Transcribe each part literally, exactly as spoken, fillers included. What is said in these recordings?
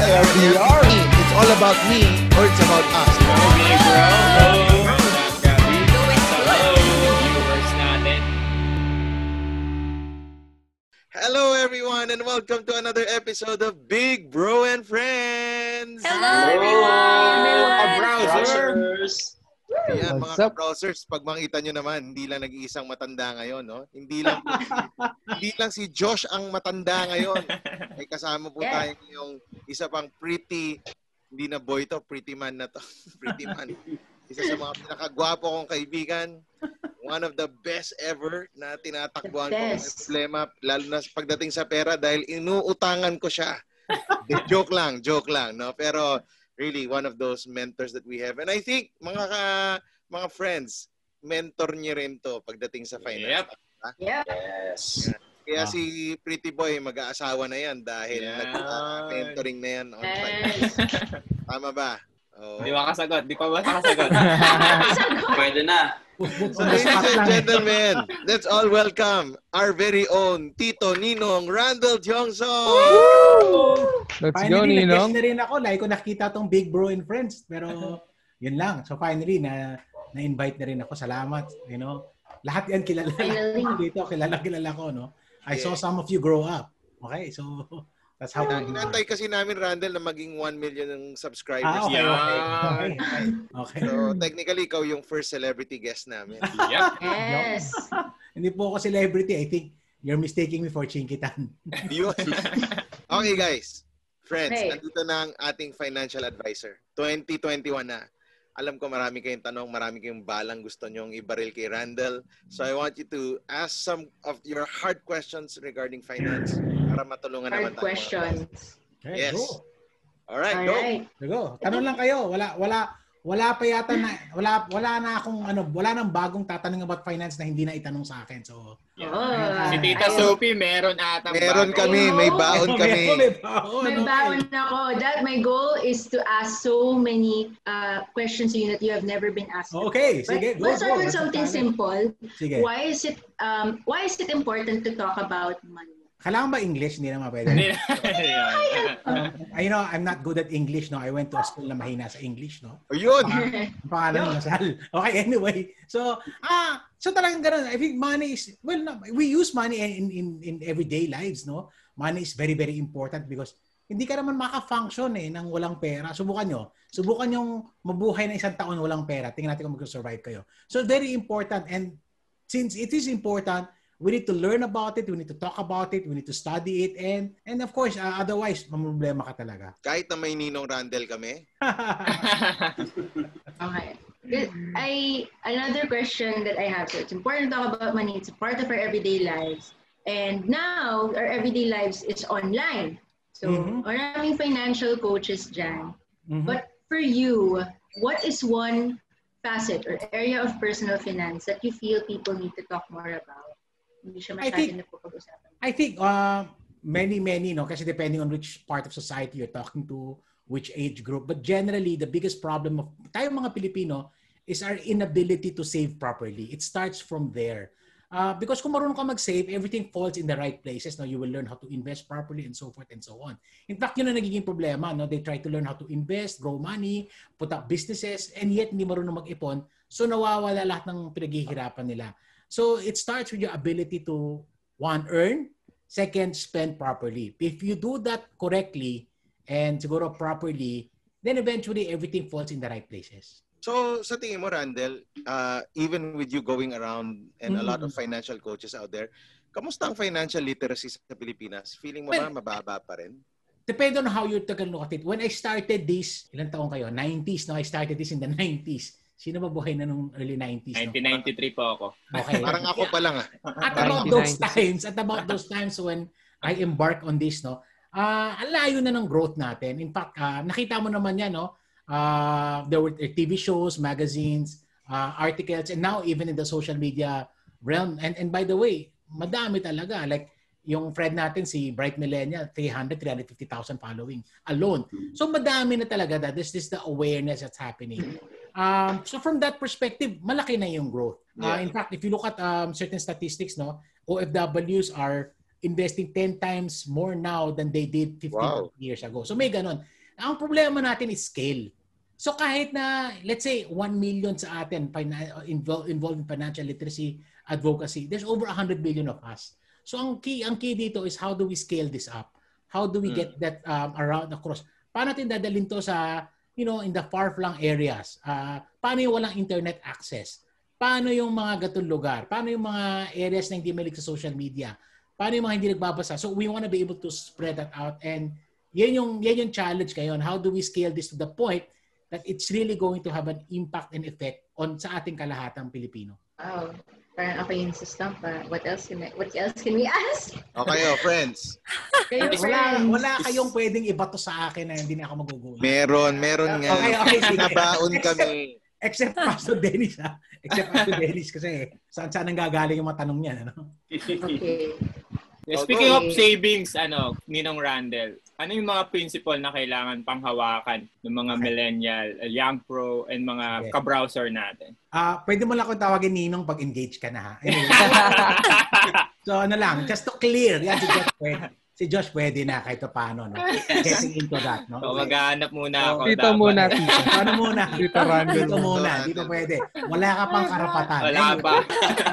L D R. It's all about me or it's about us. Okay, bro. Hello. Gabi. Hello, viewers natin. Hello, everyone, and welcome to another episode of Big Bro and Friends. Hello, everyone! Browsers. Ayan, What's mga up? browsers, pag makita nyo naman, hindi lang nag-iisang matanda ngayon, no? Hindi lang hindi lang si Josh ang matanda ngayon. May kasama po Yeah. tayo yung isa pang pretty, hindi na boy to, pretty man na to. Pretty man. Isa sa mga pinakagwapo kong kaibigan. One of the best ever na tinatakbuhan ko ng best. problema, lalo na pagdating sa pera dahil inuutangan ko siya. De, joke lang, joke lang, no? Pero really one of those mentors that we have. And I think mga ka, mga friends, mentor niyo rin to pagdating sa finance. Yep. Yep. Yes. Kaya Ah. si Pretty Boy mag-aasawa na yan dahil Yan. nag-mentoring na yan on Yes. finance. Tama ba? Oh. Di ba kasagot? Di pa ba kasagot? Pwede na. So ladies and gentlemen, let's all welcome our very own Tito Ninong Randall Johnson. Let's Finally, go, nag-guess Ninong. na rin ako. Like ko nakita tong Big Bro and Friends. Pero, yun lang. So, finally, na, na-invite na rin ako. Salamat. You know, lahat yan kilala. Finally. Dito, kilala, kilala ko, no? I saw some of you grow up. Okay? So, that's how Uh, we do inantay it. kasi namin, Randall, na maging one million ng subscribers. Ah, okay, Yan. okay. Okay, okay. Okay. So, technically, ikaw yung first celebrity guest namin. Yep. Yes. Hindi po ako celebrity. I think you're mistaking me for Chinkitan. Yun. Okay, guys. Friends, Hey. nandito na ang ating financial advisor. twenty twenty-one na. Alam ko marami kayong tanong, marami kayong balang gusto nyong ibaril kay Randall. So I want you to ask some of your hard questions regarding finance para matulungan naman Hard tayo. mga questions. Okay, Yes. go. Alright, go. Alright. Go. Tanong lang kayo. Wala wala wala pa yata na wala wala na akong ano, wala nang bagong tatanong about finance na hindi na itanong sa akin. So, Oh. Si Tita Ayun. Sophie, meron ata. Meron kami, may baon kami. May baon, May okay. baon ako. That my goal is to ask so many uh, questions to you that you have never been asked. Okay, But sige, go, let's start go. with Let's something start. simple. Sige. Why is it um why is it important to talk about money? Kailangan ba English? Hindi naman pwede. Hindi. Um, I know, I'm not good at English, no? I went to a school na mahina sa English, no? Ayun. Ang pangalan ng Lasal. Okay, anyway. So, ah, so talagang ganun. I think money is, well, no, we use money in, in, in everyday lives, no? Money is very, very important because hindi ka naman maka-function eh nang walang pera. Subukan nyo. Subukan yung mabuhay na isang taon walang pera. Tingnan natin kung mag-survive kayo. So, very important. And since it is important, we need to learn about it, we need to talk about it, we need to study it, and and of course, uh, otherwise, mamroblema ka talaga. Kahit na may Ninong Randall kami. Okay. I another question that I have. So it's important to talk about money. It's a part of our everyday lives. And now our everyday lives is online. So Mhm. maraming financial coaches dyan. Mhm. But for you, what is one facet or area of personal finance that you feel people need to talk more about? Hindi siya I think- masyadong napapag-usapan. I think uh, many, many, no, kasi depending on which part of society you're talking to, which age group. But generally, the biggest problem of tayong mga Pilipino is our inability to save properly. It starts from there. Uh, because kung marunong ka mag-save, everything falls in the right places. No? You will learn how to invest properly and so forth and so on. In fact, yun ang nagiging problema. No? They try to learn how to invest, grow money, put up businesses, and yet hindi marunong mag-ipon. So nawawala lahat ng pinaghihirapan nila. So it starts with your ability to, one, earn, second, spend properly. If you do that correctly and siguro properly, then eventually everything falls in the right places. So, sa tingin mo, Randall, uh, even with you going around and a lot of Mm. financial coaches out there, kamusta ang financial literacy sa Pilipinas? Feeling mo ba Well, mababa pa rin? Depende on how you're taking a look at it. When I started this, ilang taon kayo? nineties, no? I started this in the nineties. Sino ba buhay na nung early nineties? No? nineteen ninety-three po ako. Okay. Parang ako pa lang ah. At about those nineteen nineties. times, at about those times when I embark on this, no, ah, ang layo na ng growth natin. In fact, ah, nakita mo naman yan, no, uh, there were T V shows, magazines, uh, articles, and now even in the social media realm. And and by the way, madami talaga. Like, yung friend natin, si Bright Millennial, three hundred, three hundred fifty thousand following alone. So madami na talaga that this is the awareness that's happening. Um, so from that perspective, malaki na yung growth. Uh, Yeah. in fact, if you look at um, certain statistics, no, O F Ws are investing ten times more now than they did fifteen Wow. years ago. So may ganon. Ang problema natin is scale. So kahit na, let's say, one million sa atin involved, involved in financial literacy, advocacy, there's over one hundred million of us. So ang key, ang key dito is how do we scale this up? How do we get that um, around across? Paano natin dadalhin to sa, you know, in the far-flung areas? Uh, paano yung walang internet access? Paano yung mga gatong lugar? Paano yung mga areas na hindi mahilig sa social media? Paano yung mga hindi nagbabasa? So we want to be able to spread that out. And yan yung, yan yung challenge ngayon. How do we scale this to the point that it's really going to have an impact and effect on sa ating kalahatang Pilipino? Wow. Parang ako yung sa stump. Uh, what else can I, what else can we ask? Okay, oh, friends. Kayo, Wala, friends. wala kayong pwedeng ibato sa akin na hindi na ako magugulat. Meron, meron nga. Okay, okay, sige. Nabaon kami. Except Pastor Dennis, ha? Except Pastor Dennis kasi saan-saan ang gagaling yung mga tanong niya, ano? Okay. Yeah, speaking Okay. of savings, ano, Ninong Randel, ano yung mga principle na kailangan panghawakan ng mga millennial, young pro, and mga Okay. ka-browser natin? Ah, pwede mo lang akong tawagin Ninong pag engage ka na, ha? Anyway. So ano lang, just to clear, yan si Josh pwede. Si Josh pwede na kahit paano, no? Getting into that, no? So, maghahanap muna ako. Dito dapat. muna, tito. Ano muna? Dito, Randall. Dito muna, dito pwede. Wala ka pang karapatan. Wala Anyway. pa.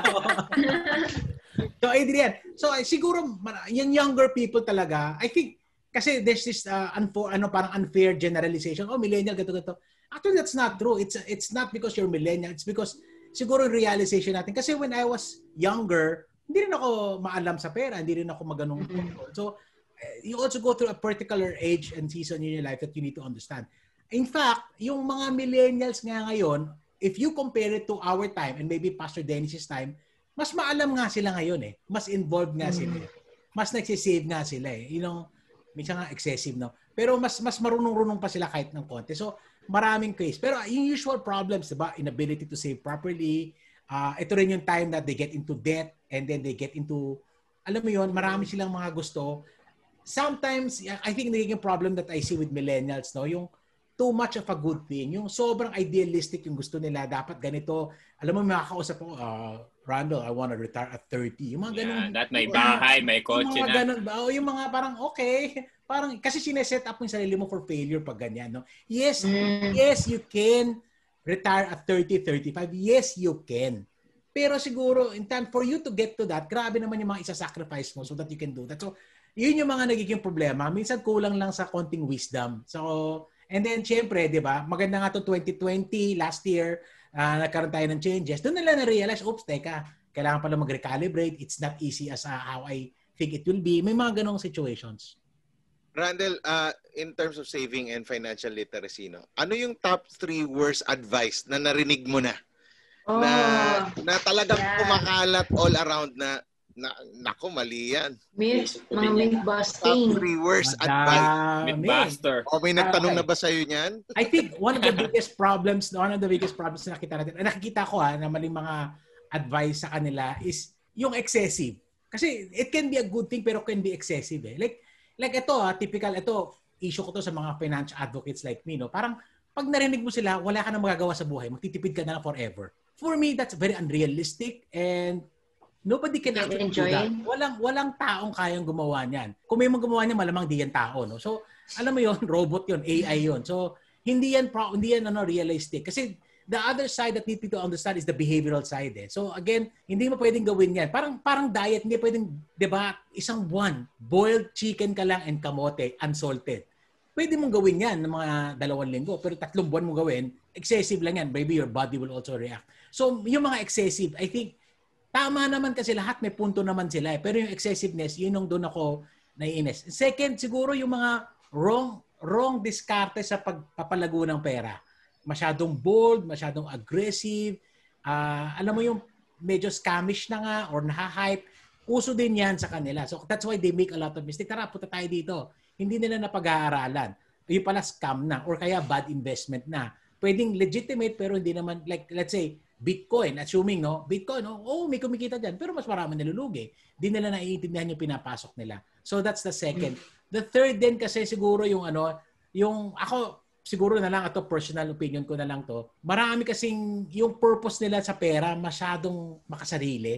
So Adrian, so eh, siguro mar- yung younger people talaga, I think kasi there's this uh, unfor, ano parang unfair generalization. Oh, millennial gato gato. Actually, that's not true. It's it's not because you're millennial. It's because siguro realization natin. Kasi when I was younger, hindi rin ako maalam sa pera, hindi rin ako maganong control. So eh, you also go through a particular age and season in your life that you need to understand. In fact, yung mga millennials nga ngayon, if you compare it to our time and maybe Pastor Dennis's time, mas maalam nga sila ngayon eh. Mas involved nga sila. Eh. Mas nagsisave nga sila eh. You know, minsan nga excessive, no? Pero mas mas marunong-runong pa sila kahit ng konti. So, maraming case. Pero yung usual problems, diba? Inability to save properly. Uh, ito rin yung time that they get into debt and then they get into, alam mo yun, marami silang mga gusto. Sometimes, I think nagiging problem that I see with millennials, no? Yung too much of a good thing. Yung sobrang idealistic yung gusto nila. Dapat ganito. Alam mo, makakausap ko, uh, Randall, I want to retire at thirty. Yung mga ganun. Yeah, that may bahay, may kotse yung mga na. ganun ba? O yung mga parang, okay. Parang, kasi sineset up mo yung sarili mo for failure pag ganyan, no? Yes, Mm. yes, you can retire at thirty, thirty-five. Yes, you can. Pero siguro, in time, for you to get to that, grabe naman yung mga isa-sacrifice mo so that you can do that. So, yun yung mga nagiging problema. Minsan kulang lang sa konting wisdom. So, and then, syempre, di ba, maganda nga to twenty twenty, last year, uh, nagkaroon tayo ng changes. Doon nila na-realize, oops, teka, kailangan pala mag-recalibrate. It's not easy as uh, how I think it will be. May mga ganong situations. Randall, uh, in terms of saving and financial literacy, no, ano yung top three worst advice na narinig mo na? Oh, Na, na talagang yeah. kumakalat all around na, na nako, mali yan. myth, mga myth Top busting. three worst advice. Madami. Mythbuster. O may nagtanong Okay. na ba sa'yo niyan? I think one of the biggest problems, one of the biggest problems na nakita natin, nakikita ko ha, na maling mga advice sa kanila is yung excessive. Kasi it can be a good thing pero can be excessive eh. Like, like ito ha, typical, ito, issue ko to sa mga financial advocates like me, no? Parang pag narinig mo sila, wala ka na magagawa sa buhay, magtitipid ka na lang forever. For me, that's very unrealistic and nobody can actually do Enjoy. that. Walang, walang taong kayang gumawa niyan. Kung may gumawa niyan, malamang di yan tao, no? So, alam mo yon, robot yon, A I yon. So, hindi yan pro, hindi yan ano realistic kasi the other side that need to understand is the behavioral side eh. So again, hindi mo pwedeng gawin yan. Parang parang diet, hindi pwedeng, 'di ba, isang buwan, boiled chicken ka lang and kamote, unsalted. Pwede mong gawin yan ng mga dalawang linggo, pero tatlong buwan mo gawin, excessive lang yan. Maybe your body will also react. So yung mga excessive, I think tama naman kasi lahat may punto naman sila eh. Pero yung excessiveness, yun yung doon ako naiinis. Second, siguro yung mga wrong wrong diskarte sa pagpapalago ng pera. Masyadong bold, masyadong aggressive. Uh, alam mo yung medyo scamish na nga or naha-hype. Uso din yan sa kanila. So that's why they make a lot of mistake. Tara, punta tayo dito. Hindi nila napag-aaralan. Yung pala scam na or kaya bad investment na. Pwedeng legitimate pero hindi naman, like let's say, Bitcoin, assuming, no? Bitcoin, oh, oh may kumikita dyan. Pero mas marami nalulugi. Hindi nila naiintindihan yung pinapasok nila. So that's the second. The third din kasi siguro yung ano, yung ako, siguro na lang ito, personal opinion ko na lang to. Marami kasing yung purpose nila sa pera masyadong makasarili.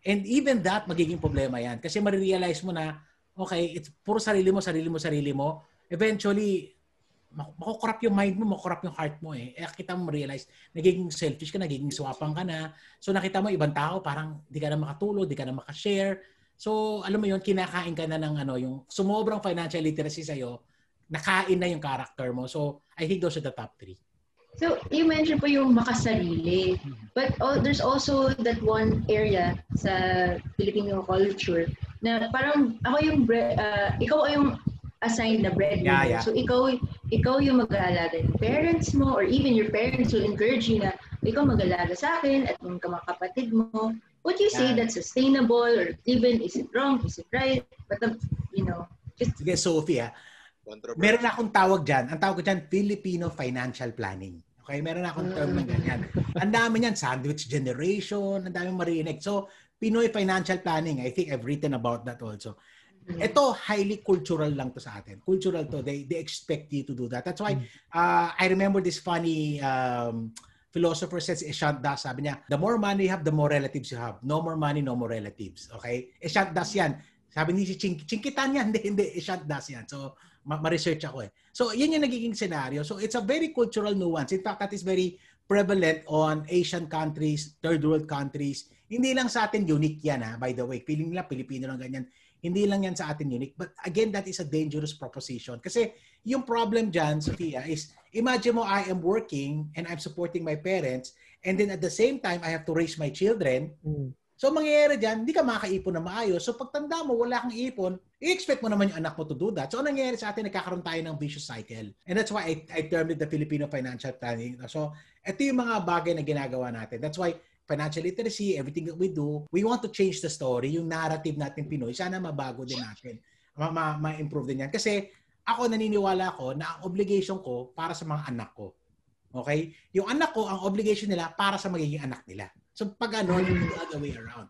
And even that, magiging problema yan. Kasi marirealize mo na, okay, it's puro sarili mo, sarili mo, sarili mo. Eventually, makukorrupt yung mind mo, makukorrupt yung heart mo eh. Eh, kita mo realize, nagiging selfish ka, nagiging swapang ka na. So nakita mo, ibang tao, parang di ka na makatulog, di ka na makashare. So, alam mo yun, kinakain ka na ng ano, yung sumobrang financial literacy sa'yo, nakain na yung character mo. So, I think those are the top three. So, you mentioned po yung makasarili. But oh, there's also that one area sa Filipino culture na parang ako yung, uh, ikaw ay yung assigned na breadwinner. Yeah, yeah. So, ikaw, ikaw yung mag-aalaga ng parents mo or even your parents will encourage you na ikaw mag-aalaga sa akin at yung mga kapatid mo. Would you say yeah. that's sustainable or even is it wrong, is it right? But, um, you know, just... Sige, Sophie, ah. Meron akong tawag dyan. Ang tawag ko dyan, Filipino financial planning. Okay, meron akong term na ganyan. Ang dami niyan, sandwich generation, ang dami marinig. So, Pinoy financial planning, I think I've written about that also. Ito, highly cultural lang to sa atin. Cultural to. They they expect you to do that. That's why, uh, I remember this funny um, philosopher says, Eshant Das, sabi niya, the more money you have, the more relatives you have. No more money, no more relatives. Okay? Eshant Das yan. Sabi ni si Ching, Chingkitan yan. Hindi, hindi. Eshant Das yan. So, ma-research ako eh. So, yun yung nagiging scenario. So, it's a very cultural nuance. In fact, that is very prevalent on Asian countries, third world countries. Hindi lang sa atin unique yan ha. By the way, feeling nila Pilipino lang ganyan. Hindi lang yan sa atin unique. But again, that is a dangerous proposition. Kasi yung problem dyan, Sophia, is imagine mo I am working and I'm supporting my parents and then at the same time, I have to raise my children. Mm. So, mangyayari dyan, hindi ka makakaipon na maayos. So, pagtanda mo, wala kang ipon, i-expect mo naman yung anak mo to do that. So, ano nangyayari sa atin, nagkakaroon tayo ng vicious cycle. And that's why I, I termed it the Filipino financial planning. So, ito yung mga bagay na ginagawa natin. That's why financial literacy, everything that we do, we want to change the story. Yung narrative natin Pinoy, sana mabago din natin. Ma- ma-improve din yan. Kasi ako naniniwala ko na ang obligation ko para sa mga anak ko. Okay? Yung anak ko, ang obligation nila para sa magiging anak nila. So pag ano, yung the other way around.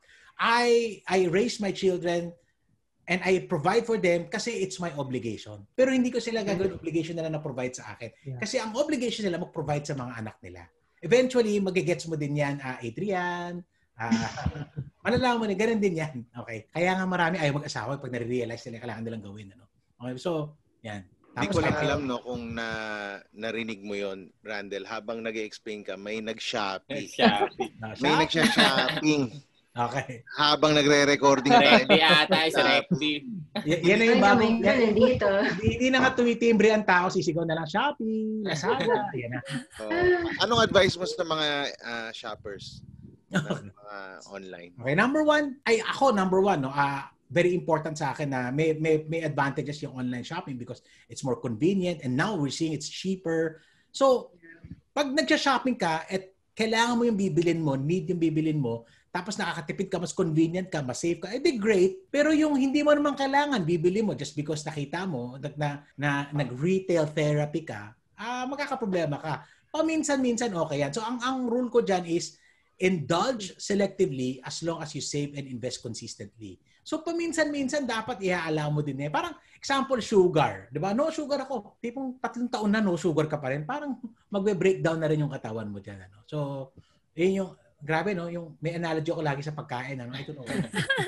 I I raise my children and I provide for them kasi it's my obligation. Pero hindi ko sila gagawin obligation nila na provide sa akin. Yeah. Kasi ang obligation nila mag-provide sa mga anak nila. Eventually, magigets mo din yan, uh, Adrian. Uh, malalaman mo na, ganun din yan. Okay. Kaya nga marami ayaw mag-asawa pag nare-realize nila kailangan nilang gawin. Ano? Okay, so, yan. Hindi ko lang alam no kung na narinig mo yon, Randel, habang nag-explain ka, may nag-shopping. Shopping. May nag-shopping. Okay. Habang nagre-recording tayo. Ready ata, is ready. Y- yan na yung bagong... Yan, nandito. Hindi na nga tumitimbre ang tao, sisigaw na lang shopping, Lazada, yan na. So, anong advice mo sa mga uh, shoppers ng mga online? Okay, number one, ay ako number one, no, ah, uh, very important sa akin na may, may, may advantages yung online shopping because it's more convenient and now we're seeing it's cheaper. So, pag nag-shopping ka at kailangan mo yung bibilin mo, need yung bibilin mo, tapos nakakatipid ka, mas convenient ka, mas safe ka, eh di great. Pero yung hindi mo naman kailangan, bibili mo just because nakita mo na, na, na nag-retail therapy ka, ah, magkakaproblema ka. Paminsan-minsan okay yan. So, ang, ang rule ko dyan is indulge selectively as long as you save and invest consistently. So, paminsan-minsan dapat i-allow mo din eh. Parang, example, sugar. Diba? No sugar ako. Tipong tatlong taon na no sugar ka pa rin. Parang magbe-breakdown na rin yung katawan mo dyan. Ano? So, yun yung, grabe no, yung may analogy ako lagi sa pagkain. Ano? I don't know.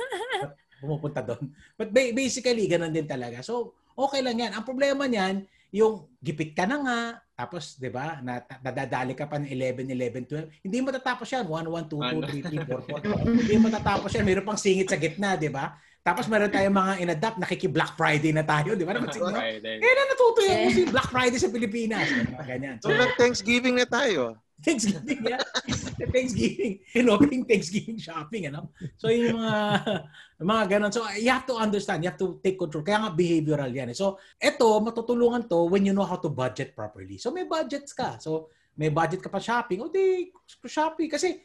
Pumupunta doon. But basically, ganun din talaga. So, okay lang yan. Ang problema niyan, yung gipit ka na nga, tapos, di ba, nadadali ka pa ng eleven, eleven, twelve. Hindi mo tatapos yan. one, one, two, two, three, three, four, four. Hindi mo tatapos yan. Mayroon pang singit sa gitna, di ba? Tapos meron tayong mga in-adapt, nakiki-Black Friday na tayo, di ba? Kailan natuto yung si Black Friday sa Pilipinas? Ganyan. So, nag-Thanksgiving na tayo. Thanksgiving, yeah. Thanksgiving. Inoping Thanksgiving shopping, ano? So, yung mga, mga ganun. So, you have to understand. You have to take control. Kaya nga behavioral yan. Eh. So, eto, matutulungan to when you know how to budget properly. So, may budgets ka. So, may budget ka pa shopping. O, di, shopping. Kasi,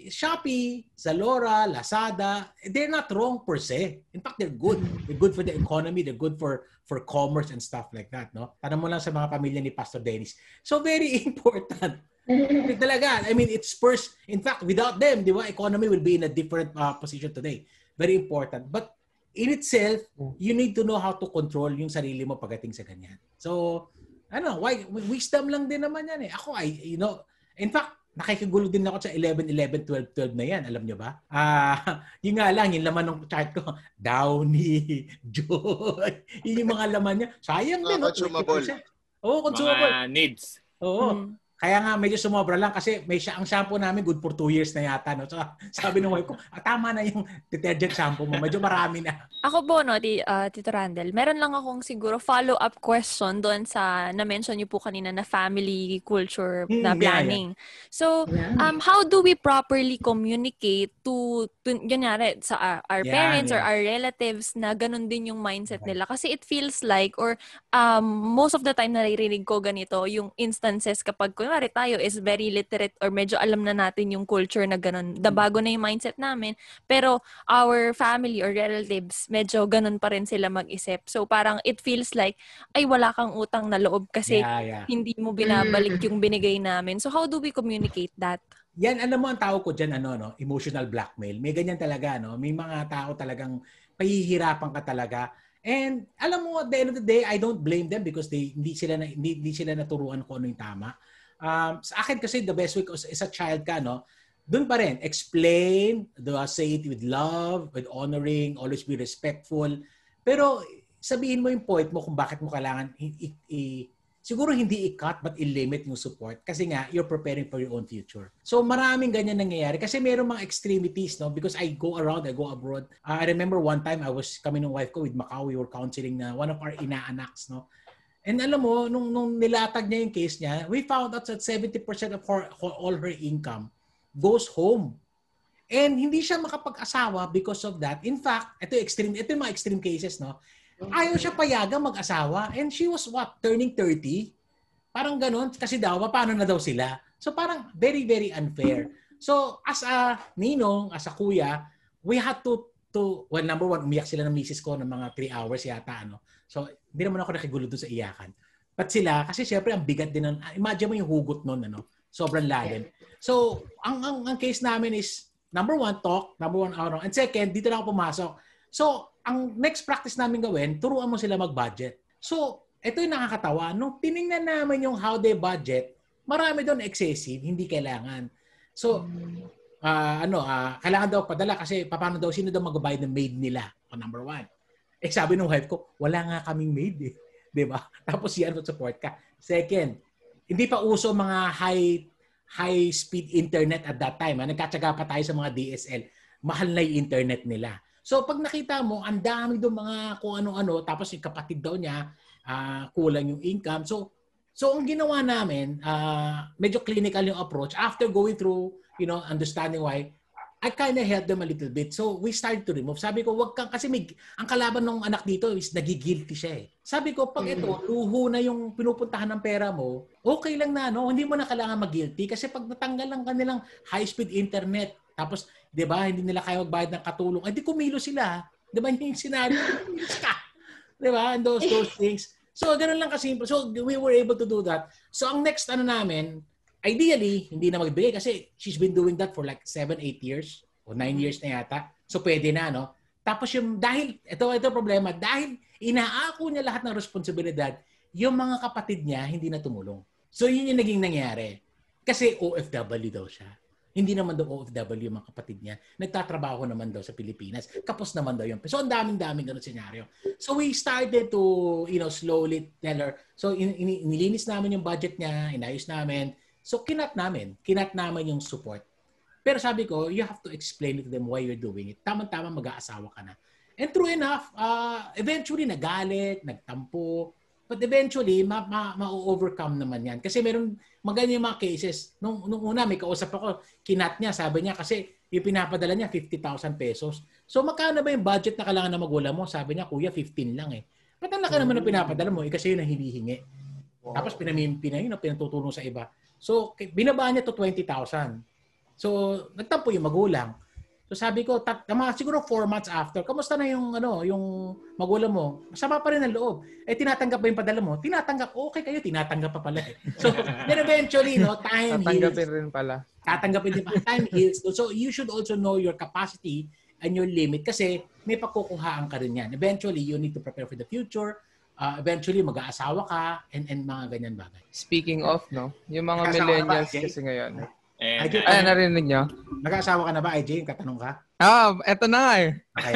Shopee, Zalora, Lazada, they're not wrong per se. In fact, they're good. They're good for the economy. They're good for for commerce and stuff like that, no? Tanong mo lang sa mga pamilya ni Pastor Dennis. So, very important. Talaga, I mean, it's first, in fact, without them, di ba, economy will be in a different uh, position today. Very important. But in itself, you need to know how to control yung sarili mo pagdating sa ganyan. So, ano, why, wisdom lang din naman yan eh. Ako, I, you know, in fact, nakikigulo din ako sa eleven, eleven, twelve, twelve na yan. Alam nyo ba? Ah, uh, yun nga lang, yung laman ng chart ko, Downy, Joy, yun yung mga laman niya. Sayang din. Uh, consumable. Oo, oh, consumable. Mga needs. Oo. Hmm. Kaya nga medyo sumobra lang kasi may ang shampoo namin good for two years na yata. No? So, sabi ng wife ko, ah, tama na yung detergent shampoo mo. Medyo marami na. Ako po, no, ti, uh, Tito Randel, meron lang akong siguro follow-up question doon sa na-mention niyo po kanina na family culture hmm, na planning. Yeah, yeah. So, um, how do we properly communicate to, to yun nga, sa uh, our yeah, parents yeah. or our relatives na ganun din yung mindset nila? Kasi it feels like, or um, most of the time naririnig ko ganito, yung instances kapag kunwari tayo is very literate or medyo alam na natin yung culture na ganun. Dabago na yung mindset namin. Pero our family or relatives, medyo ganun pa rin sila mag-isip. So parang it feels like, ay wala kang utang na loob kasi yeah, yeah. hindi mo binabalik yung binigay namin. So how do we communicate that? Yan, alam mo ang tao ko dyan, ano, no? Emotional blackmail. May ganyan talaga, no? May mga tao talagang pahihirapan ka talaga. And alam mo, at the end of the day, I don't blame them because they hindi sila na, hindi, hindi sila naturuan kung ano yung tama. Um, sa akin kasi the best way is a child ka, no? Doon pa rin, explain, do, say it with love, with honoring, always be respectful. Pero sabihin mo yung point mo kung bakit mo kailangan, i, i, i, siguro hindi i-cut but i-limit yung support kasi nga, you're preparing for your own future. So maraming ganyan nangyayari kasi mayroong mga extremities, no? Because I go around, I go abroad. Uh, I remember one time I was kami ng wife ko with Macau, we were counseling na one of our inaanaks, no? And alam mo, nung, nung nilatag niya yung case niya, we found out that seventy percent of her, all her income goes home. And hindi siya makapag-asawa because of that. In fact, ito yung extreme, ito yung mga extreme cases, no? Ayaw siya payagang mag-asawa. And she was what? Turning thirty? Parang ganun. Kasi daw, paano na daw sila? So parang very, very unfair. So as a ninong, as a kuya, we had to, to well, number one, umiyak sila ng misis ko ng mga three hours yata, ano? So, hindi naman ako nakigulo doon sa iyakan. But sila, kasi syempre ang bigat din nun. Imagine mo yung hugot nun, ano? Sobrang lalim. So, ang, ang, ang case namin is, number one, talk. Number one, ano. And second, dito na ako pumasok. So, ang next practice namin gawin, turuan mo sila mag-budget. So, ito yung nakakatawa. Nung tinignan namin yung how they budget, marami doon excessive, hindi kailangan. So, uh, ano, uh, kailangan daw padala kasi paano daw, sino daw mag-buy ng maid nila? O, number one. Eh, sabi ng wife ko, wala nga kaming maid eh. Diba? Tapos yan, support ka. Second, hindi pa uso mga high high speed internet at that time. Ha? Nagkatsaga pa tayo sa mga D S L. Mahal na yung internet nila. So, pag nakita mo, ang dami doon mga kung ano-ano, tapos yung kapatid daw niya, uh, kulang yung income. So, so ang ginawa namin, uh, medyo clinical yung approach. After going through, you know, understanding why, I kind of helped them a little bit. So, we started to remove. Sabi ko, wag kang, kasi may, ang kalaban ng anak dito is nagigilty siya eh. Sabi ko, pag ito, luho na yung pinupuntahan ng pera mo, okay lang na, no? Hindi mo na kailangan mag-guilty kasi pag natanggal lang kanilang high-speed internet, tapos, di ba, hindi nila kaya magbayad ng katulong, ay di kumilo sila. Di ba, yung scenario? Di ba? And those, those things. So, ganun lang kasimple. So, we were able to do that. So, ang next ano namin, ideally, hindi na magbigay kasi she's been doing that for like seven, eight years o nine years na yata. So, pwede na, no? Tapos yung, dahil, ito, ito problema, dahil inaako niya lahat ng responsibilidad, yung mga kapatid niya hindi na tumulong. So, yun yung naging nangyari. Kasi O F W daw siya. Hindi naman daw O F W yung mga kapatid niya. Nagtatrabaho naman daw sa Pilipinas. Kapos naman daw yung. So, ang daming-daming ganun senaryo. So, we started to, you know, slowly tell her. So, in, in, nilinis namin yung budget niya, inayos namin. So, kinat namin. Kinat namin yung support. Pero sabi ko, you have to explain to them why you're doing it. Tama-tama mag-aasawa ka na. And true enough, uh, eventually nagalit, nagtampo. But eventually, ma- ma- ma-overcome naman yan. Kasi meron maganda yung mga cases. Nung, nung una, may kausap ako, kinat niya, sabi niya, kasi yung pinapadala niya, fifty thousand pesos. So, magkano ba yung budget na kailangan na magulang mo? Sabi niya, kuya, fifteen lang eh. Ba't ang laki naman na pinapadala mo? Eh, kasi yun ang hinihingi. Wow. Tapos pinamimpi yun, pinatutulong sa iba. So, binaba niya to twenty thousand. So, nagtampo yung magulang. So, sabi ko, tat, mga, siguro four months after, kamusta na yung, ano, yung magulang mo? Masama pa rin ang loob. Eh, tinatanggap ba yung padala mo? Tinatanggap. Okay kayo, tinatanggap pa pala eh. So, then eventually, no, time Tatanggapin heals. rin pala. Tatanggapin din pa. Time heals. So, you should also know your capacity and your limit kasi may pagkukuhaan ka rin yan. Eventually, you need to prepare for the future. Uh, eventually, mag-aasawa ka and, and mga ganyan bagay. Speaking of, no, yung mga Kasama millennials ba, kasi ngayon, And, I J, Ay, narinig nyo? nag-aasawa ka na ba, I J? Katanong ka? Ah, eto na nga eh. Okay.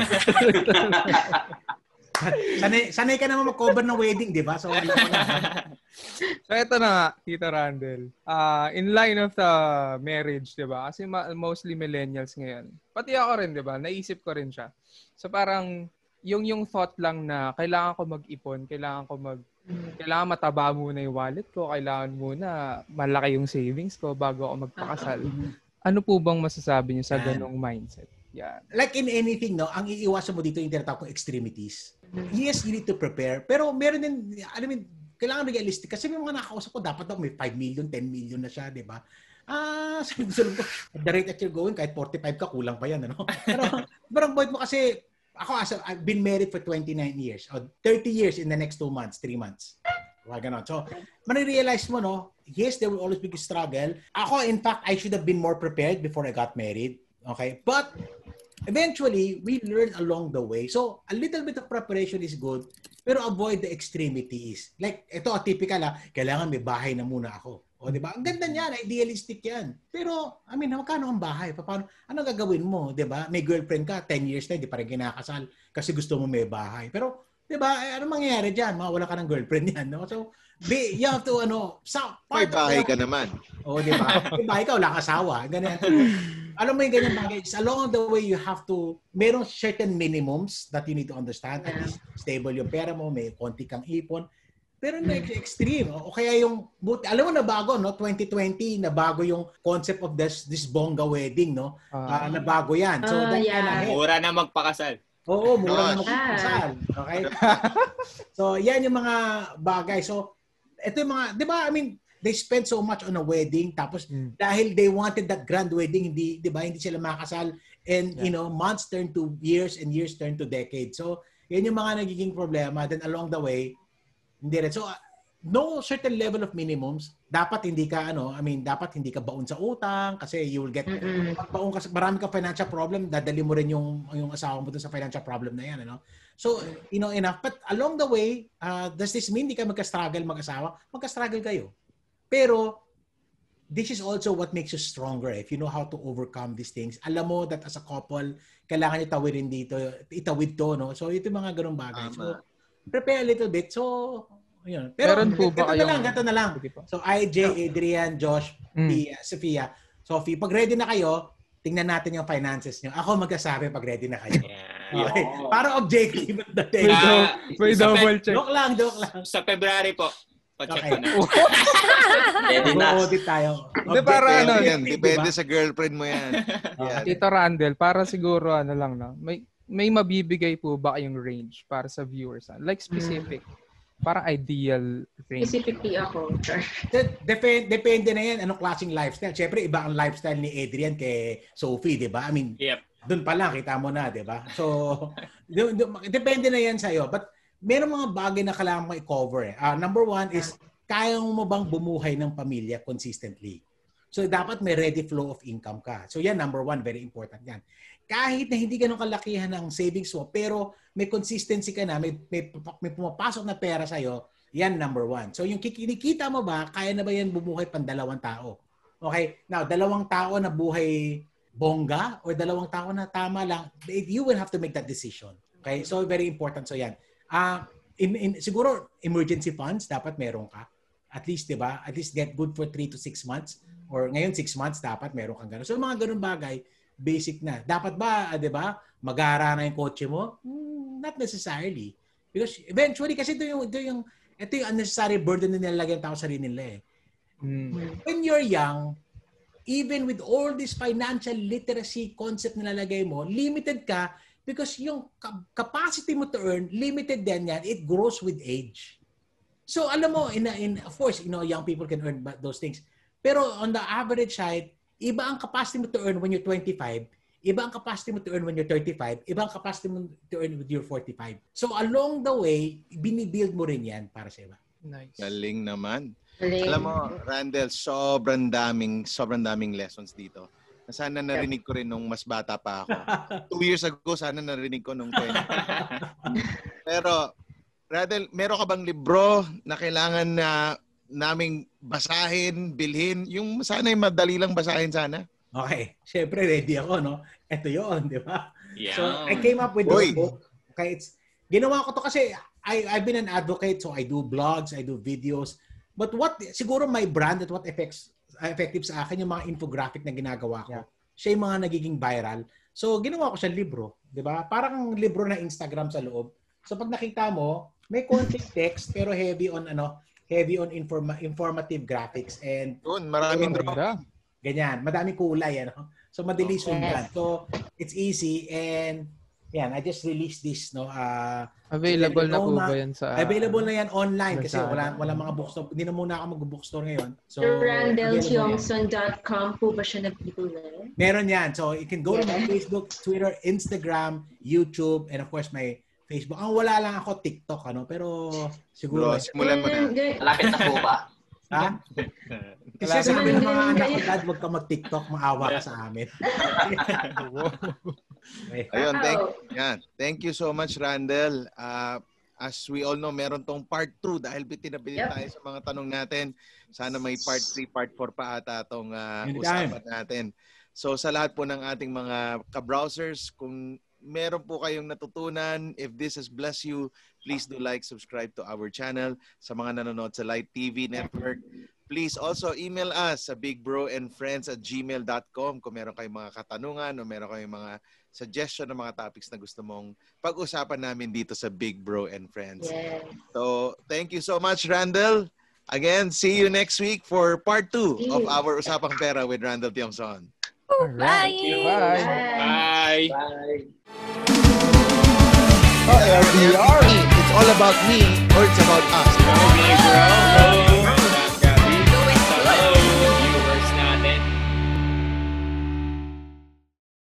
sanay, sanay ka naman mag-cover ng wedding, di ba? So, alam mo na. So, eto na nga, Tito Randel. Uh, in line of the marriage, di ba? Kasi ma- mostly millennials ngayon. Pati ako rin, di ba? Naisip ko rin siya. So, parang yung yung thought lang na kailangan ko mag-ipon, kailangan ko mag kailangan mataba muna yung wallet ko, kailangan muna malaki yung savings ko bago ako magpakasal. Ano po bang masasabi niyo sa ganong mindset? Yeah. Like in anything, no, ang iiwasan mo dito yung tinatawag kong extremities. Yes, you need to prepare. Pero meron din, I mean, kailangan realistic. Kasi may mga nakakausap ko, dapat daw may five million, ten million na siya, di ba? Ah, sabi ko, sabi ko, the rate that you're going, kahit forty-five ka, kulang pa yan, ano? Pero, parang point mo kasi, ako, as a, I've been married for twenty-nine years, or thirty years in the next two months, three months. Wag ganon. So, marirealize mo, no, yes, there will always be a struggle. Ako, in fact, I should have been more prepared before I got married. Okay? But, eventually, we learn along the way. So, a little bit of preparation is good, pero avoid the extremities. Like, ito, typical, ha, kailangan may bahay na muna ako. O, di ba? Ang ganda niyan, idealistic yan. Pero, I mean, magkano ang bahay? Paano, ano gagawin mo? Di ba? May girlfriend ka, ten years na, di pa rin kinakasal kasi gusto mo may bahay. Pero, di ba, eh, ano mangyayari dyan? Mawala ka ng girlfriend yan, no? So, be, you have to, ano, sa, May bahay ka naman. O, di ba? May bahay ka, wala ka asawa. Ganyan. Alam mo yung ganyan bagay. Along the way, you have to, merong certain minimums that you need to understand. At least, stable yung pera mo, may konti kang ipon. Pero na extreme. O kaya yung, alam mo na bago, no? twenty twenty, na bago yung concept of this this bongga wedding, no? Uh, na bago yan. So, uh, that yeah. kind of Mura na magpakasal. Oo, mura na magpakasal. Okay? So, yan yung mga bagay. So, ito yung mga, di ba, I mean, they spend so much on a wedding, tapos mm. dahil they wanted that grand wedding, hindi, di ba, hindi sila makasal. And, yeah. you know, months turn to years and years turn to decades. So, yan yung mga nagiging problema. Then, along the way, hindi rin. So, uh, no certain level of minimums. Dapat hindi ka, ano, I mean, dapat hindi ka baon sa utang kasi you will get, mm-hmm. baon ka, marami ka financial problem, dadali mo rin yung, yung asawa mo dun sa financial problem na yan, ano? So, you know, enough. But along the way, uh, does this mean hindi ka magka-struggle mag-asawa? Magka-struggle kayo. Pero, this is also what makes you stronger. If you know how to overcome these things, alam mo that as a couple, kailangan nyo tawirin dito, itawid to, no? So, ito yung mga ganung bagay. Ama. So, prepare a little bit. So, yun. Pero, Meron po ba kayong... na lang, gato na lang. So, I J, Adrian, Josh, mm. Pia, Sophia, Sophie, pag ready na kayo, tingnan natin yung finances nyo. Ako magkasabi pag ready na kayo. Yeah. Okay. Yeah. Para objective. May, uh, may double check. Joke lang, joke lang. Sa February po. Pa-check okay. ko na. Ready na. Audit tayo. Hindi, para ano. Yan. Depende diba? Sa girlfriend mo yan. Yeah. Tito Randel, para siguro ano lang na. May may mabibigay po ba kayong range para sa viewers? Like specific. Mm. Para ideal range. Specifically ako. Depende, depende na yan. Anong klaseng lifestyle? Siyempre, iba ang lifestyle ni Adrian kay Sophie, di ba? I mean, yep. Doon pa lang, kita mo na, di ba? So, depende na yan sa'yo. But, meron mga bagay na kailangan mo i-cover. Eh. Uh, number one is, kaya mo bang bumuhay ng pamilya consistently? So, dapat may ready flow of income ka. So, yan, number one, very important yan. Kahit na hindi ganun kalakihan ng savings mo, pero may consistency ka na, may, may, may pumapasok na pera sa'yo, yan number one. So, yung kinikita mo ba, kaya na ba yan bumuhay pang dalawang tao? Okay? Now, dalawang tao na buhay bongga or dalawang tao na tama lang, you will have to make that decision. Okay? So, very important. So, yan. Uh, in, in, siguro, emergency funds, dapat meron ka. At least, di ba? At least get good for three to six months. Or ngayon, six months, dapat meron kang gano'n. So, mga gano'n bagay, basic na. Dapat ba, di ba, mag-aara na yung kotse mo? Hmm, not necessarily. Because eventually, kasi ito yung, ito yung, ito yung unnecessary burden na nilalagyan tao sa rin nila eh. Hmm. When you're young, even with all this financial literacy concept na nilalagay mo, limited ka because yung capacity mo to earn, limited din yan. It grows with age. So, alam mo, in, in, of course, you know, young people can earn those things. Pero on the average side, iba ang capacity mo to earn when you're twenty-five, iba ang capacity mo to earn when you're thirty-five, iba ang capacity mo to earn when you're forty-five. So along the way, binibuild mo rin yan para sa iba. Nice. Galing naman. Galing. Alam mo, Randel, sobrang daming, sobrang daming lessons dito. Sana narinig ko rin nung mas bata pa ako. Two years ago, sana narinig ko nung twenty. Pero, Randel, meron ka bang libro na kailangan na naming basahin, bilhin. Yung sana yung madali lang basahin sana. Okay. Siyempre, ready ako, no? Ito yun, di ba? Yeah. So, I came up with Oy. this book. Okay, it's, ginawa ko to kasi I, I've been an advocate, so I do blogs, I do videos. But what, siguro my brand at what affects, effective sa akin, yung mga infographic na ginagawa ko. Yeah. Siya yung mga nagiging viral. So, ginawa ko siya libro. Di ba? Parang libro na Instagram sa loob. So, pag nakita mo, may konting text, pero heavy on, ano, heavy on informa- informative graphics. And, Yun, maraming Ganda. ganyan. Madaming kulay, ano? So, madali sundan. So, it's easy. And, yan, I just released this, no? Uh, Available na po Roma. ba yan sa... Available na yan online kasi Lazada. wala wala mga bookstore. Hindi na muna ako mag-bookstore ngayon. So, randall available yan. tiongson dot com po ba siya nag-play? Meron yan. So, you can go to my Facebook, Twitter, Instagram, YouTube, and of course, my Facebook. Ang wala lang ako, TikTok, ano? Pero, siguro. Bro, simulan mo na. Malapit na po ba? Ha? Kasi sabi ng mga anak ko, Dad, huwag ka mag-TikTok, maawa ka sa amin. Okay. Ayun, thank, yan. Thank you so much, Randall. Uh, as we all know, meron tong part two dahil bitinabili Yep. tayo sa mga tanong natin. Sana may part three, part four pa ata itong uh, Anytime. usapan natin. So sa lahat po ng ating mga ka-browsers, kung meron po kayong natutunan, if this has blessed you, please do like, subscribe to our channel. Sa mga nanonood sa Light T V Network, please also email us sa bigbroandfriends at gmail dot com kung meron kayong mga katanungan o meron kayong mga suggestion ng mga topics na gusto mong pag-usapan namin dito sa Big Bro and Friends. Yes. So, thank you so much, Randall. Again, see you next week for part two of our Usapang Pera with Randall Tiongson. Bye! Bye! Bye! Bye. It's all about me or it's about us. Big Bro.